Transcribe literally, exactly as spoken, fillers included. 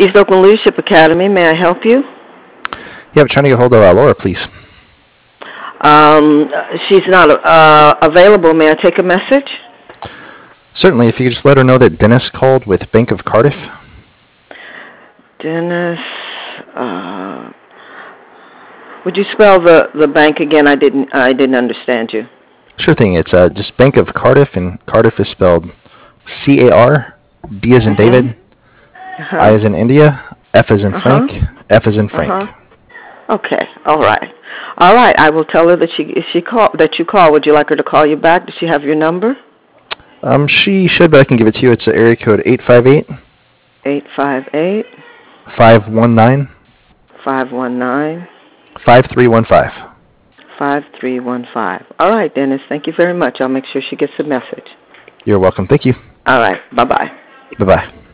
East Oakland Leadership Academy. May I help you? Yeah, I'm trying to get hold of uh, Laura, please. Um, she's not uh, available. May I take a message? Certainly, if you could just let her know that Dennis called with Bank of Cardiff. Dennis, uh, would you spell the, the bank again? I didn't I didn't understand you. Sure thing. It's uh, just Bank of Cardiff, and Cardiff is spelled C A R, D as in Mm-hmm. David, Uh-huh. I as in India, F as in Uh-huh. Frank, F as in Frank. Uh-huh. Okay. All right. All right. I will tell her that she if she call that you call. Would you like her to call you back? Does she have your number? Um, she should, but I can give it to you. It's uh, area code eight five eight, Eight five eight five one nine, five one nine five three one five. five three one five. All right, Dennis. Thank you very much. I'll make sure she gets the message. You're welcome. Thank you. All right. Bye bye. Bye-bye.